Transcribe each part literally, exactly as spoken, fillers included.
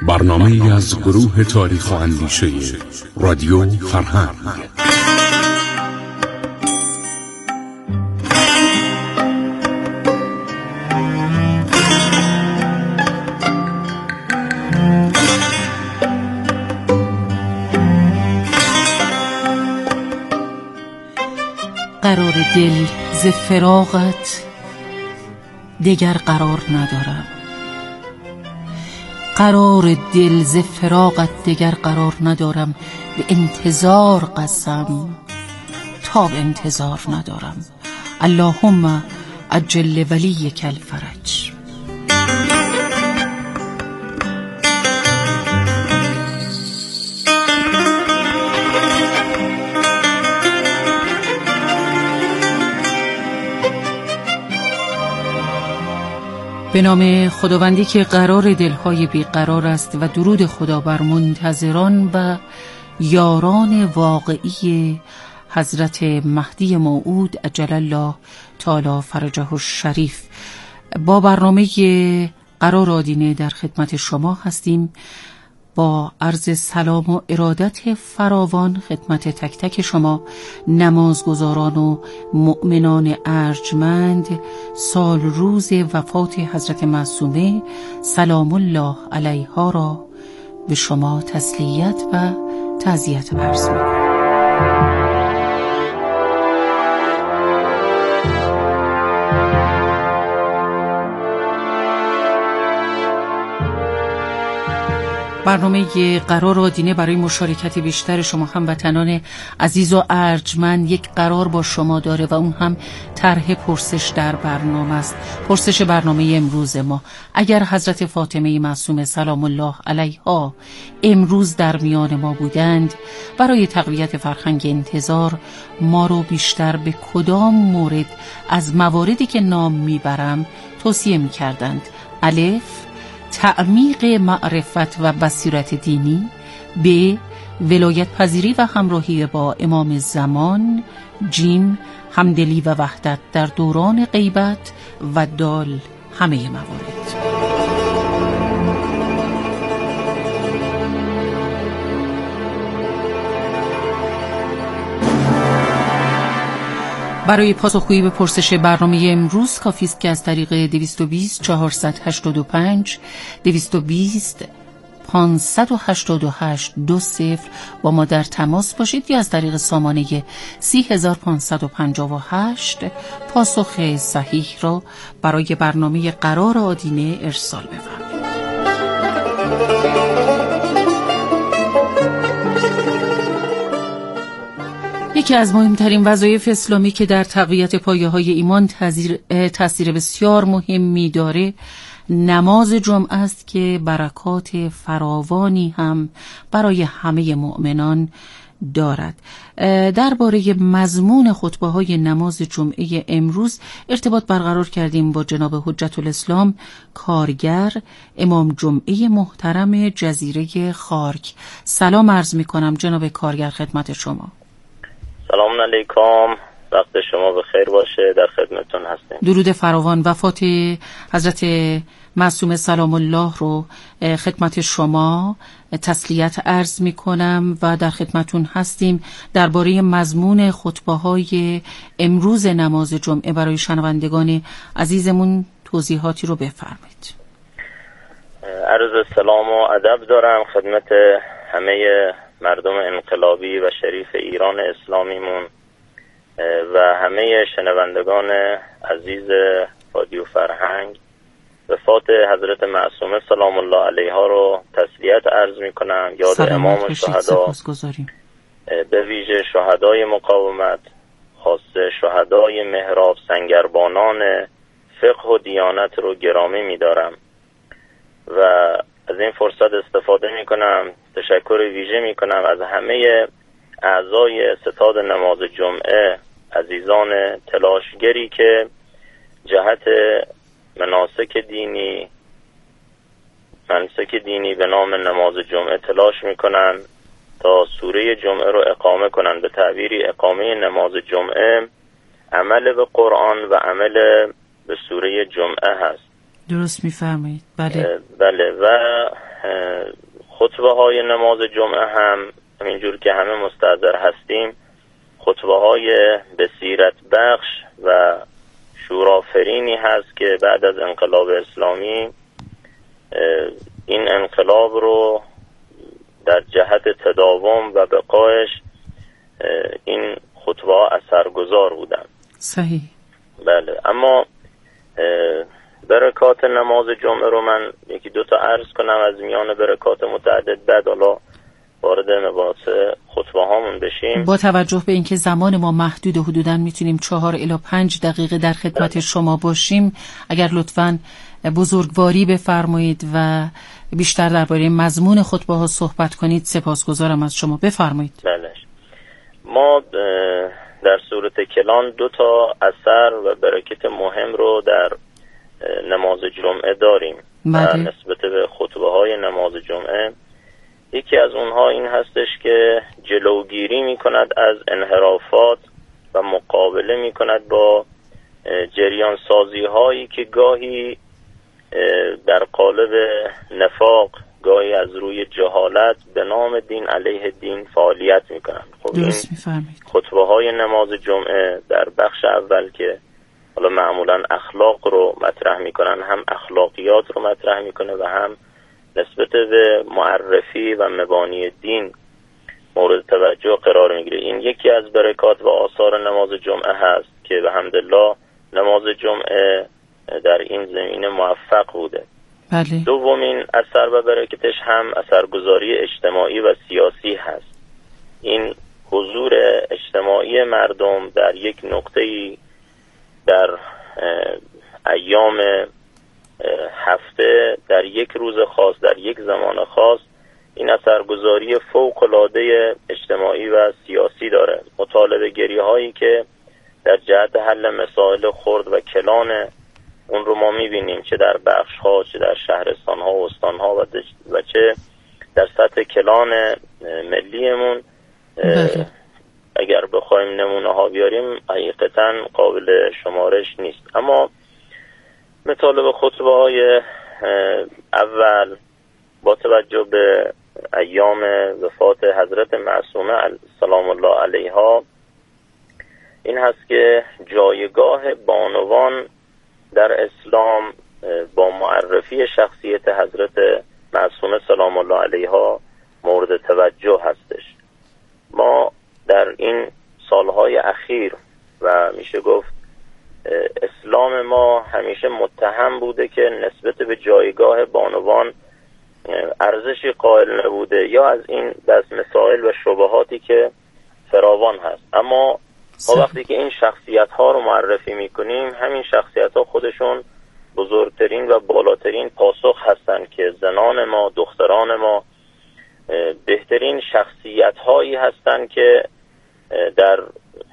برنامه از گروه تاریخ و اندیشه رادیو فرهنگ. قرار دل ز فراقت دگر قرار ندارم، قرار دل ز فراقت دگر قرار ندارم. به انتظار قسم تا به انتظار ندارم. اللهم عجل ولیک الفرج. به نام خداوندی که قرار دلهای بیقرار است و درود خدا بر منتظران و یاران واقعی حضرت مهدی موعود عجل الله تعالی فرجه الشریف. با برنامه قرار آدینه در خدمت شما هستیم. با عرض سلام و ارادت فراوان خدمت تک تک شما نمازگزاران و مؤمنان ارجمند، سال روز وفات حضرت معصومه سلام الله علیها را به شما تسلیت و تعزیت عرض می‌کنم. برنامه قرار آدینه برای مشارکت بیشتر شما هموطنان عزیز و ارجمند یک قرار با شما داره و اون هم طرح پرسش در برنامه است. پرسش برنامه امروز ما: اگر حضرت فاطمه معصومه سلام الله علیها امروز در میان ما بودند، برای تقویت فرهنگ انتظار ما رو بیشتر به کدام مورد از مواردی که نام میبرم توصیه میکردند؟ الف: تعمیق معرفت و بصیرت دینی. ب: ولایت پذیری و همراهی با امام زمان. جیم: همدلی و وحدت در دوران غیبت. و دال: همه موارد. برای پاسخگویی به پرسش برنامه امروز کافی است که از طریق دویست و بیست چهارصد و هشتاد و پنج دویست و بیست پانصد و هشتاد و هشت دو صفر با ما در تماس باشید یا از طریق سامانه سی هزار پانصد و پنجاه و هشت پاسخ صحیح را برای برنامه قرار آدینه ارسال بفرمایید. یکی از مهمترین وظایف اسلامی که در تقویت پایه‌های ایمان تأثیر بسیار مهمی داره نماز جمعه است که برکات فراوانی هم برای همه مؤمنان دارد. درباره مضمون خطبه‌های نماز جمعه امروز ارتباط برقرار کردیم با جناب حجت الاسلام کارگر، امام جمعه محترم جزیره خارک. سلام عرض می‌کنم جناب کارگر خدمت شما. سلام علیکم، وقت شما بخیر باشه، در خدمتتون هستیم. درود فراوان. وفات حضرت معصومه سلام الله رو خدمت شما تسلیت عرض می کنم و در خدمتتون هستیم. درباره مضمون خطبه‌های امروز نماز جمعه برای شنوندگان عزیزمون توضیحاتی رو بفرمایید. عرض سلام و ادب دارم خدمت همه مردم انقلابی و شریف ایران اسلامیمون و همه شنوندگان عزیز رادیو فرهنگ. وفات حضرت معصومه سلام الله علیها رو تسلیت عرض می کنم. یاد امام شهدا، به ویژه شهدای مقاومت، خاصه شهدای محراب سنگربانان فقه و دیانت رو گرامی می دارم و از این فرصت استفاده می کنم تشکر ویژه می کنم از همه اعضای ستاد نماز جمعه، عزیزان تلاشگری که جهت مناسک دینی مناسک دینی به نام نماز جمعه تلاش می کنن تا سوره جمعه رو اقامه کنن. به تعبیری اقامه نماز جمعه عمل به قرآن و عمل به سوره جمعه هست. درست میفرمایید. بله بله. و خطبه های نماز جمعه هم همینجور که همه مستحضر هستیم خطبه های بصیرت بخش و شورافرینی هست که بعد از انقلاب اسلامی این انقلاب رو در جهت تداوم و بقایش این خطبه ها اثرگذار بودن. صحیح. بله، اما برکات نماز جمعه رو من یکی دو تا عرض کنم از میان برکات متعدد، بعد حالا وارد مباحث خطبه هامون بشیم. با توجه به اینکه زمان ما محدود و حدوداً میتونیم چهار الی پنج دقیقه در خدمت بله. شما باشیم، اگر لطفاً بزرگواری بفرمایید و بیشتر درباره مضمون خطبه ها صحبت کنید سپاسگزارم از شما. بفرمایید. بله، ما در صورت کلان دو تا اثر و برکت مهم رو در نماز جمعه داریم در نسبت به خطبه های نماز جمعه. یکی از اونها این هستش که جلوگیری می کند از انحرافات و مقابله می کند با جریان سازی هایی که گاهی در قالب نفاق، گاهی از روی جهالت به نام دین علیه دین فعالیت می کنند. خب این خطبه های نماز جمعه در بخش اول که حالا معمولا اخلاق رو مطرح می کنن، هم اخلاقیات رو مطرح می کنه و هم نسبت به معرفی و مبانی دین مورد توجه قرار میگیره. این یکی از برکات و آثار نماز جمعه هست که به حمدالله نماز جمعه در این زمینه موفق بوده. بله. دومین اثر و برکتش هم اثرگذاری اجتماعی و سیاسی هست. این حضور اجتماعی مردم در یک نقطه‌ای در ایام هفته، در یک روز خاص، در یک زمان خاص، این اثرگذاری فوق‌العاده اجتماعی و سیاسی داره. مطالبه گری هایی که در جهت حل مسائل خرد و کلان اون رو ما میبینیم، چه در بخش ها، چه در شهرستان ها و استان ها و, و چه در سطح کلان ملیمون. اگر بخوایم نمونه ها بیاریم حقیقتا قابل شمارش نیست. اما مطالب خطبه های اول با توجه به ایام وفات حضرت معصومه سلام الله علیها این هست که جایگاه بانوان در اسلام با معرفی شخصیت حضرت معصومه سلام الله علیها مورد توجه هستش. ما در این سالهای اخیر و میشه گفت اسلام ما همیشه متهم بوده که نسبت به جایگاه بانوان ارزشی قائل نبوده، یا از این دست مسائل و شبهاتی که فراوان هست. اما ما وقتی که این شخصیت ها رو معرفی میکنیم، همین شخصیت ها خودشون بزرگترین و بالاترین پاسخ هستند که زنان ما، دختران ما بهترین شخصیت هایی هستند که در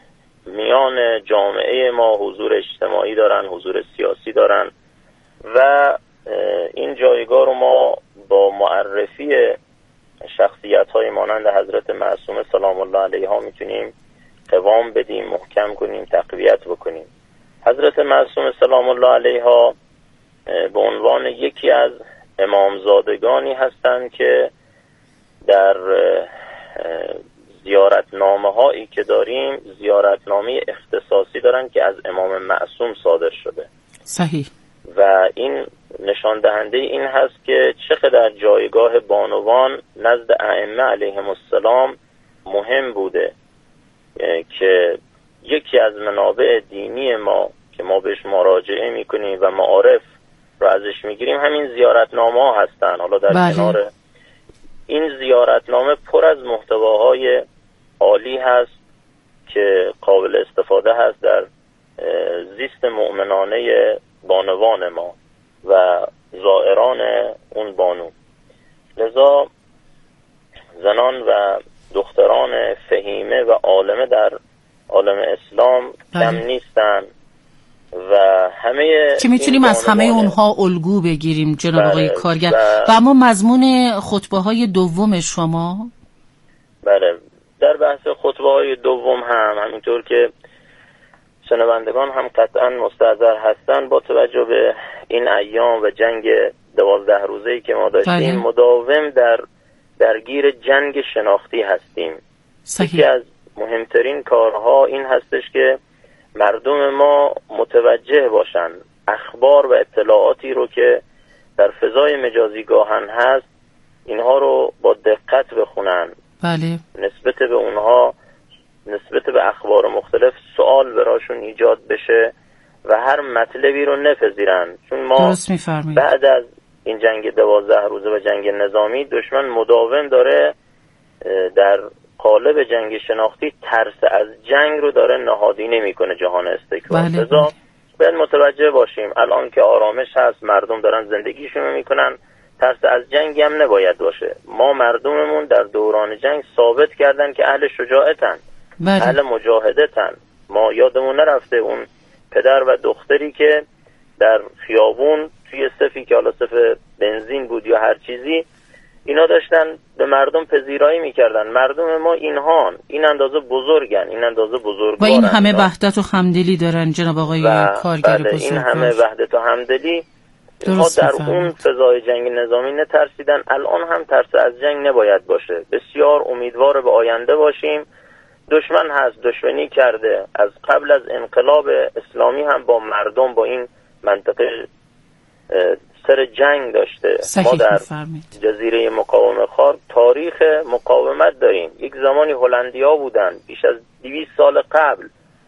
میان جامعه ما حضور اجتماعی دارن، حضور سیاسی دارن و این جایگاه رو ما با معرفی شخصیت های مانند حضرت معصومه سلام الله علیها میتونیم قوام بدیم، محکم کنیم، تقویت بکنیم. حضرت معصومه سلام الله علیها به عنوان یکی از امامزادگانی هستند که در زیارتنامه هایی که داریم زیارتنامه اختصاصی دارن که از امام معصوم صادر شده. صحیح. و این نشان دهنده این هست که چقدر جایگاه بانوان نزد ائمه علیهم السلام مهم بوده که یکی از منابع دینی ما که ما بهش مراجعه میکنیم و معارف رو ازش میگیریم همین زیارتنامه ها هستن. حالا در بله. کنار این زیارتنامه پر از محتواهای عالی هست که قابل استفاده هست در زیست مؤمنانه بانوان ما و زائران اون بانو. لذا زنان و دختران فهیمه و عالمه در عالم اسلام کم نیستن و همه که میتونیم از همه اونها الگو بگیریم جناب آقای کارگر. و اما مضمون خطبه های دوم شما؟ بله، در بحث خطبه های دوم هم همینطور که شنوندگان هم قطعا مستحضر هستن، با توجه به این ایام و جنگ دوازده روزه‌ای که ما داشتیم بله. مداوم در درگیر جنگ شناختی هستیم. یکی از مهمترین کارها این هستش که مردم ما متوجه باشن اخبار و اطلاعاتی رو که در فضای مجازی گاهن هست اینها رو با دقت بخونن. بله. نسبت به اونها، نسبت به اخبار مختلف سوال براشون ایجاد بشه و هر مطلبی رو نپذیرن، چون ما بعد از این جنگ دوازده روزه و جنگ نظامی دشمن مداوم داره در قالب جنگ شناختی ترس از جنگ رو داره نهادینه میکنه جهان استکبار. بله. لذا باید متوجه باشیم الان که آرامش هست، مردم دارن زندگیشون میکنن، ترس از جنگ هم نباید باشه. ما مردممون در دوران جنگ ثابت کردن که اهل شجاعتن، بله. اهل مجاهدتن. ما یادمون نرفته اون پدر و دختری که در خیابون توی صفی که حالا صف بنزین بود یا هر چیزی، اینا داشتن به مردم پذیرایی میکردن. مردم ما اینهان، این اندازه بزرگن، این اندازه بزرگوارن و این همه وحدت و همدلی دارن جناب آقای کارگر بزرگوار. این همه وحدت و همدلی ما در اون فضای جنگ نظامی نترسیدن، الان هم ترس از جنگ نباید باشه. بسیار امیدوار به آینده باشیم. دشمن هست، دشمنی کرده، از قبل از انقلاب اسلامی هم با مردم با این منطقه سر جنگ داشته. ما در جزیره مقاومه خار تاریخ مقاومت داریم. یک زمانی هلندیا بودن بیش از دویست سال قبل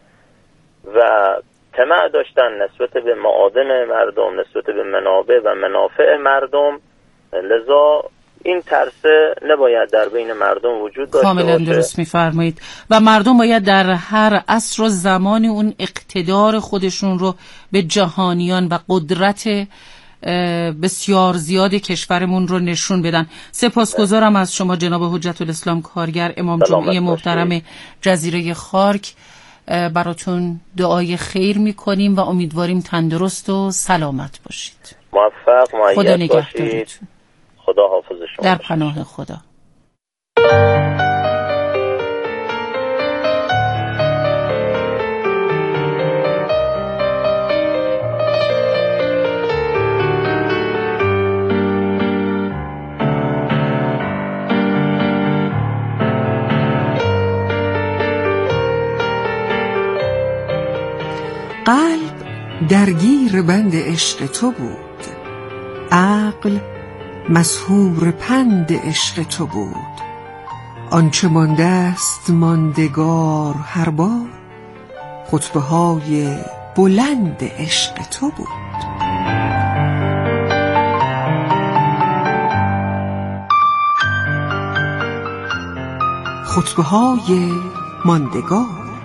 و طمع داشتن نسبت به معادن مردم، نسبت به منابع و منافع مردم. لذا این ترس نباید در بین مردم وجود داشته باشه. کاملا درست می‌فرمایید. و مردم باید در هر عصر و زمانی اون اقتدار خودشون رو به جهانیان و قدرت بسیار زیاد کشورمون رو نشون بدن. سپاسگزارم از شما جناب حجت الاسلام کارگر، امام جمعه محترم جزیره خارک. براتون دعای خیر میکنیم و امیدواریم تندرست و سلامت باشید. موفق، مؤید خدا نگهدارتون. خدا حافظ شما. در پناه خدا. قلب درگیر بند عشق تو بود، عقل مسحور پند عشق تو بود. آنچه مانده است ماندگار هر بار، خطبه های بلند عشق تو بود. خطبه های ماندگار.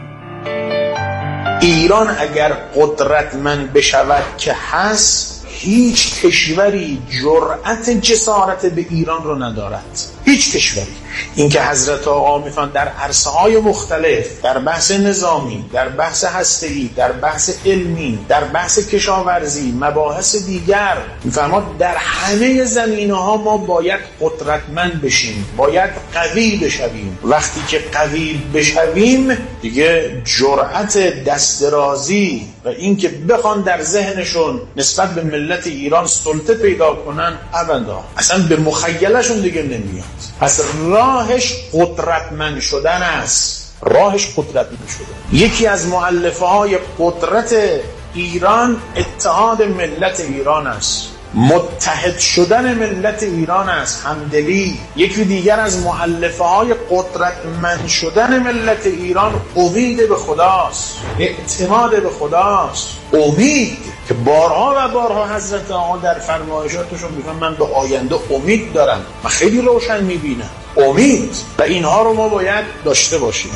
ایران اگر قدرتمند بشود که هست، هیچ کشوری جرأت جسارت به ایران رو ندارد. هیچ کشوری. این که حضرت آقا میفرمایند در عرصه‌های مختلف، در بحث نظامی، در بحث هسته‌ای، در بحث علمی، در بحث کشاورزی، مباحث دیگر، میفرمایند در همه زمینه‌ها ما باید قدرتمند بشیم، باید قوی بشویم. وقتی که قوی بشویم دیگه جرأت دست درازی و این که بخوان در ذهنشون نسبت به ملت ایران سلطه پیدا کنن ابدا اصلا به مخیلشون دیگه نمیاد. پس راهش قدرتمند شدن است. راهش قدرتمند شدن. یکی از مؤلفه های قدرت ایران اتحاد ملت ایران است، متحد شدن ملت ایران است، همدلی. یکی دیگر از مؤلفه های قدرتمند شدن ملت ایران امید به خداست، اعتماد به خداست. امید که بارها و بارها حضرت آقا در فرمایشاتشون میگن من به آینده امید دارم، من خیلی روشن میبینم. امید و اینها رو ما باید داشته باشیم.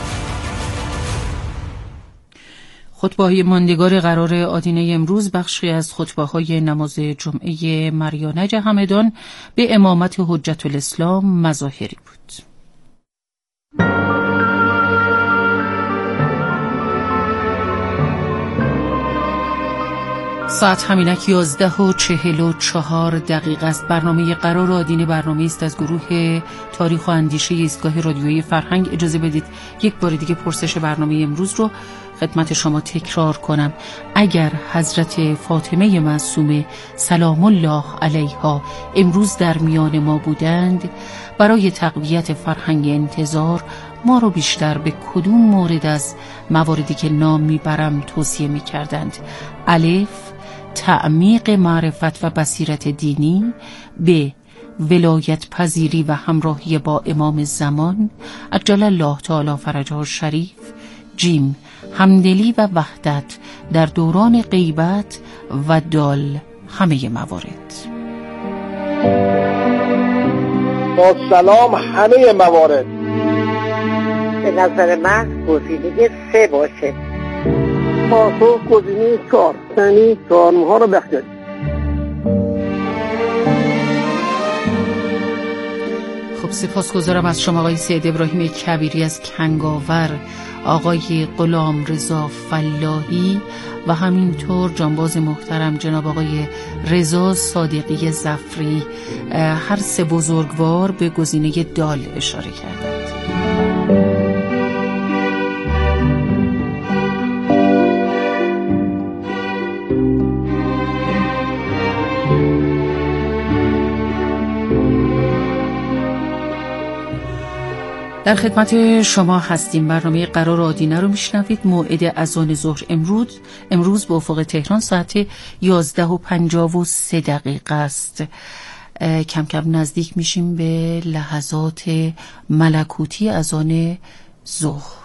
خطبه‌های ماندگار قرار آدینه امروز بخشی از خطبه‌های نماز جمعه مریانج همدان به امامت حجت الاسلام مظاهری بود. ساعت همینک یازده و چهل و چهار دقیقه است. برنامه قرار آدین برنامه است از گروه تاریخ و اندیشه ایستگاه رادیویی فرهنگ. اجازه بدید یک بار دیگه پرسش برنامه امروز رو خدمت شما تکرار کنم. اگر حضرت فاطمه معصومه سلام الله علیها امروز در میان ما بودند، برای تقویت فرهنگ انتظار ما رو بیشتر به کدوم مورد از مواردی که نام میبرم توصیه میکردند؟ الف، تعمیق معرفت و بصیرت دینی. ب، ولایت پذیری و همراهی با امام زمان عجل الله تعالی فرجه الشریف. جیم، همدلی و وحدت در دوران غیبت. و دال، همه موارد. با سلام همه موارد. به نظر من گزینه سه باشه. پاسخ گزینه چهار، یعنی چهار ماها رو بخشید. خب سپاسگزارم از شما آقای سید ابراهیم کبیری از کنگاور، آقای غلام رضا فلاحی و همینطور جانباز محترم جناب آقای رضا صادقی ظفری. هر سه بزرگوار به گزینه دال اشاره کردند. در خدمت شما هستیم. برنامه قرار آدینه رو میشنوید. موعد اذان ظهر امروز امروز به افق تهران ساعت یازده و پنجاه و سه دقیقه است. کم کم نزدیک میشیم به لحظات ملکوتی اذان ظهر.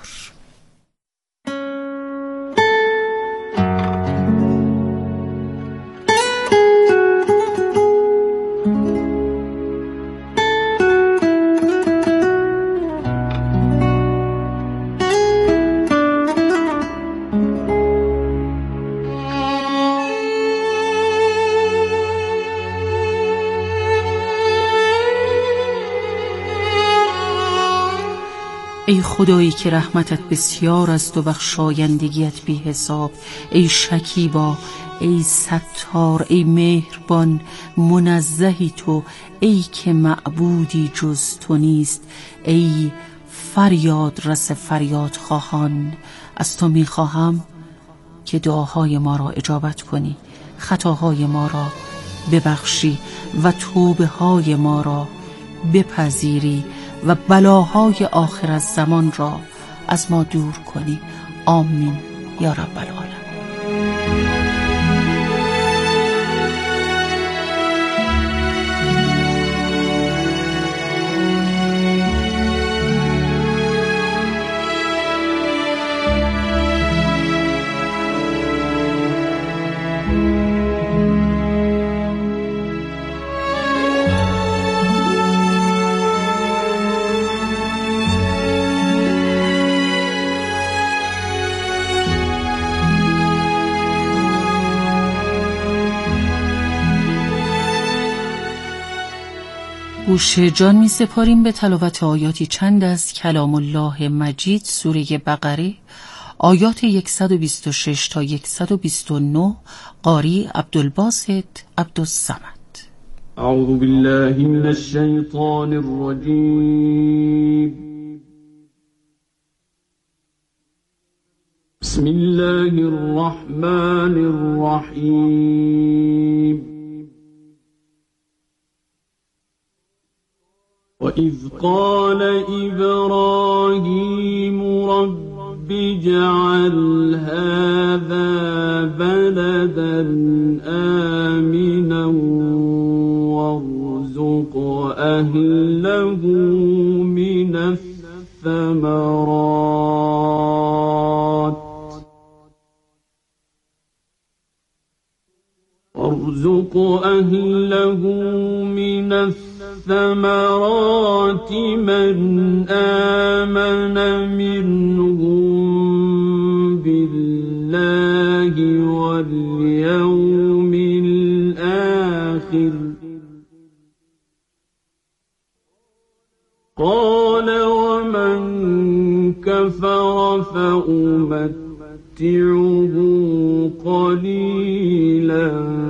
ای خدایی که رحمتت بسیار است و بخشایندگیت بی حساب، ای شکیبا، ای ستار، ای مهربان، منزهی تو، ای که معبودی جز تو نیست، ای فریاد رس فریاد خواهان. از تو می خواهم که دعاهای ما را اجابت کنی، خطاهای ما را ببخشی و توبه های ما را بپذیری و بلاهای آخر از زمان را از ما دور کنی. آمین یا رب العالمین. گوش جان می سپاریم به تلاوت آیاتی چند از کلام الله مجید، سوره بقره، آیات صد و بیست و شش تا صد و بیست و نه. قاری عبدالباسط عبدالصمد. اعوذ بالله من الشیطان الرجیم. بسم الله الرحمن الرحیم. وَإِذْ قَالَ إِبْرَاهِيمُ رَبِّ اجْعَلْ هَذَا بَلَدًا آمِنًا وَارْزُقْ أَهْلَهُ مِنَ الثَّمَرَاتِ وَارْزُقْ أَهْلَهُ مِنَ الثَّمَرَاتِ مَنْ آمَنَ مِنْهُمْ بِاللَّهِ وَالْيَوْمِ الْآخِرِ. قَالَ وَمَنْ كَفَرَ فَأُمَتِّعُهُ قَلِيلًا ليلا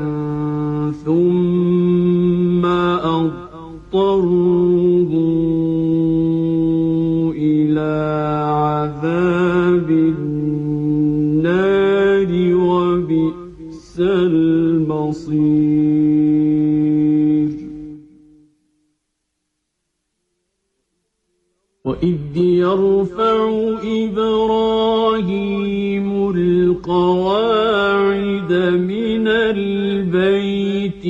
ثم أضطروه إلى عذاب النار وبئس المصير. وإذ يرفع إبراهيم القواعد من البيت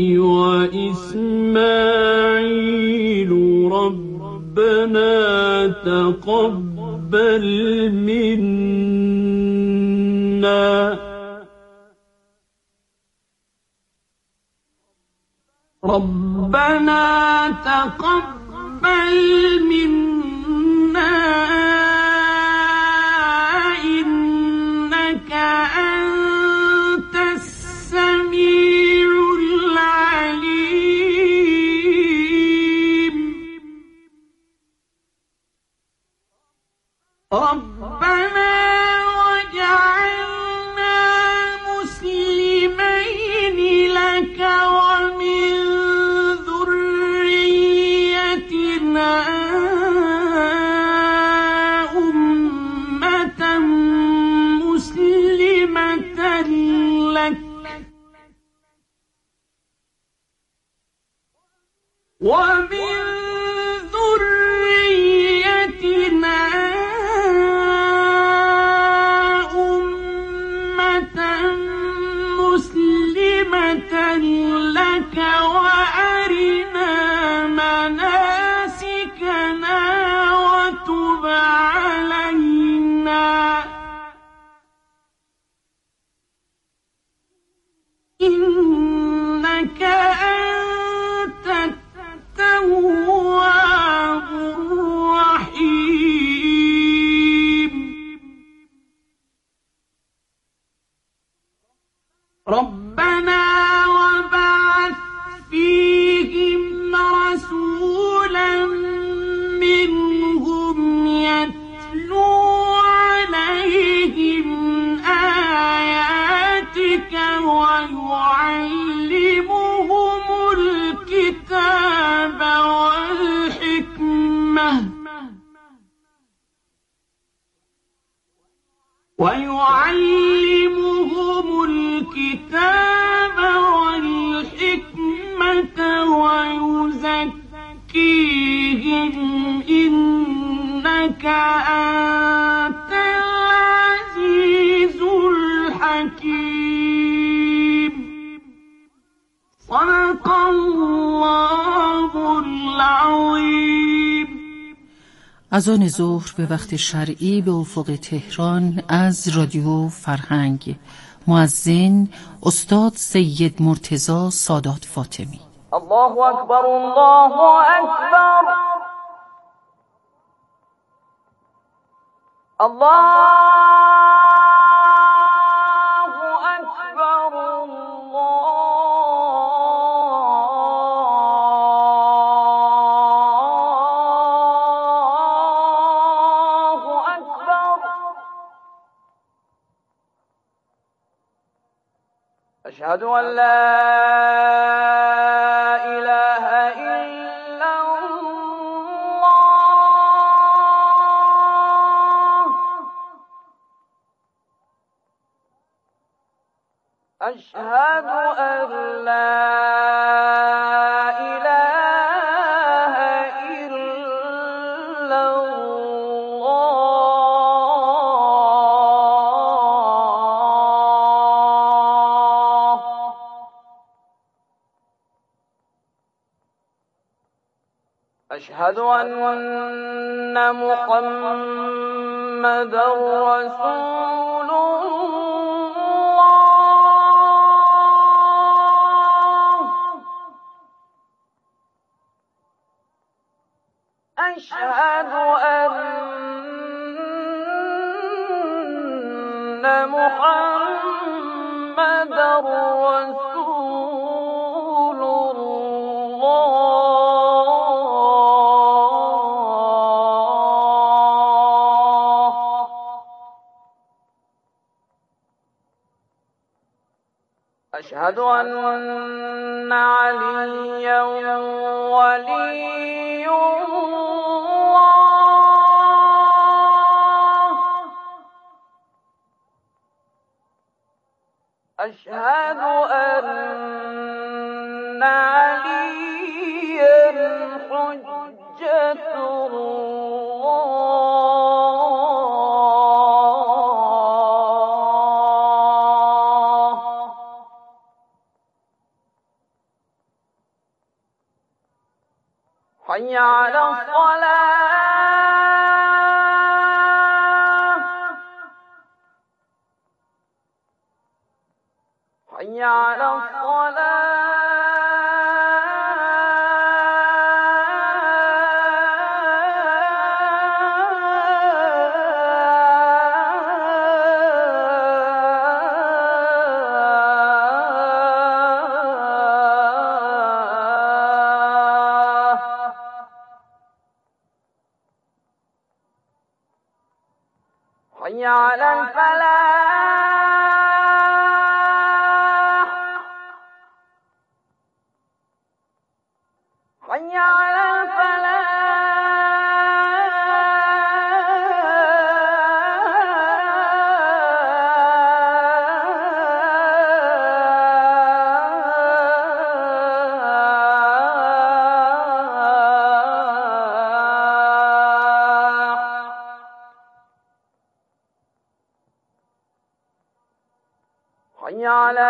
وإسماعيل ربنا تقبل منا ربنا تقبل منا إنك أنت السميع العليم. ربنا وجعلنا مسلمين لك ومن ذريتنا أمة مسلمة لك ومن ذريتنا أمة مسلمة لك وأرنا مناسكنا وتب علينا إنك أنت التواب الرحيم. ربنا وبعث فيهم رسولا منهم يتلو عليهم آياتك ويعلمهم الكتاب والحكمة ويعلمهم الكتاب والحكمة ويزكيهم إنك أنت العزيز الحكيم. صدق الله العظيم. از آن ظهر به وقت شرعی به افق تهران از رادیو فرهنگ، مؤذن استاد سید مرتضی سادات فاطمی. الله اکبر الله اکبر الله اکبر الله اکبر. اشهد ان لا أشهد أن لا إله إلا الله. أشهد أن محمدا رسول أشهد أن محمدا رسول الله. أشهد أن عليا ولي الله أشهد أن عليا حجة الله حي على الصلاة حي على حي على الفلاح حي على حي على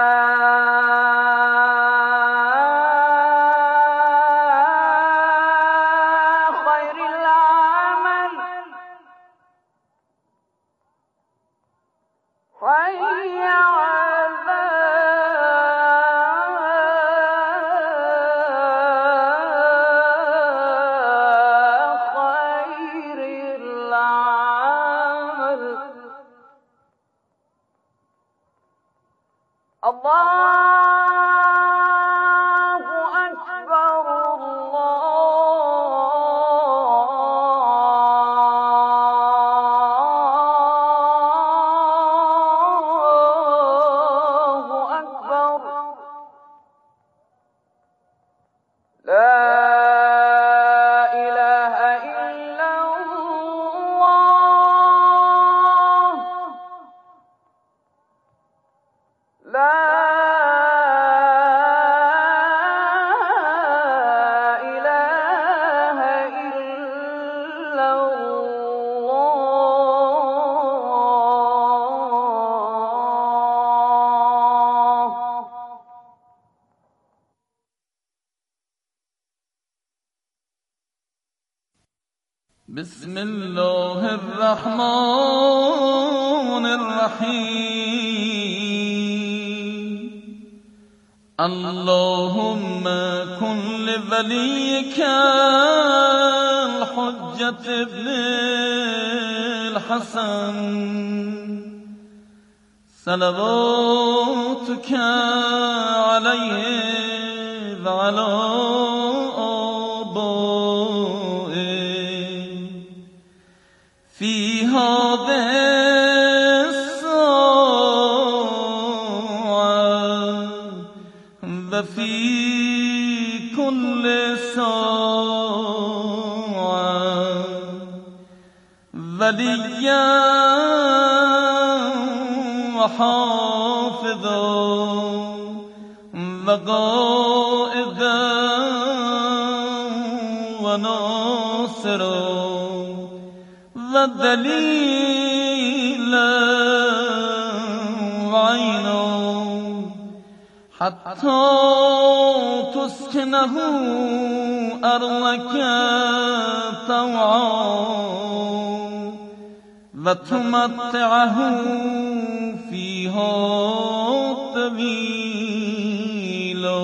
خير العمل حي على خير العمل الله أكبر الله أكبر لا إله إلا الله لا إله إلا الله بسم الله الرحمن الرحيم اللهم كن لوليك الحجة ابن الحسن صلواتك عليه وعلى آبائه في هذه الساعة وفي كل ساعة وليا وحافظا وقائدا وناصرا ودليلا وعينا حتى تسكنه أرضك طوعا وتمتعه فيها طويلا.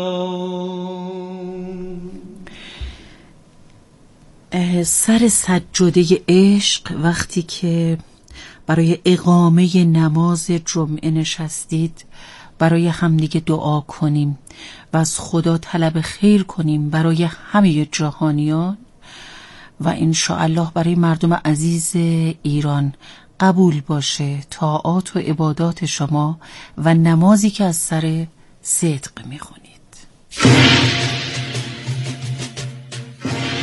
سر سجاده عشق وقتی که برای اقامه نماز جمعه نشستید، برای همدیگه دعا کنیم و از خدا طلب خیر کنیم برای همه جهانیان و انشاءالله برای مردم عزیز ایران قبول باشه طاعات و عبادات شما و نمازی که از سر صدق میخونید.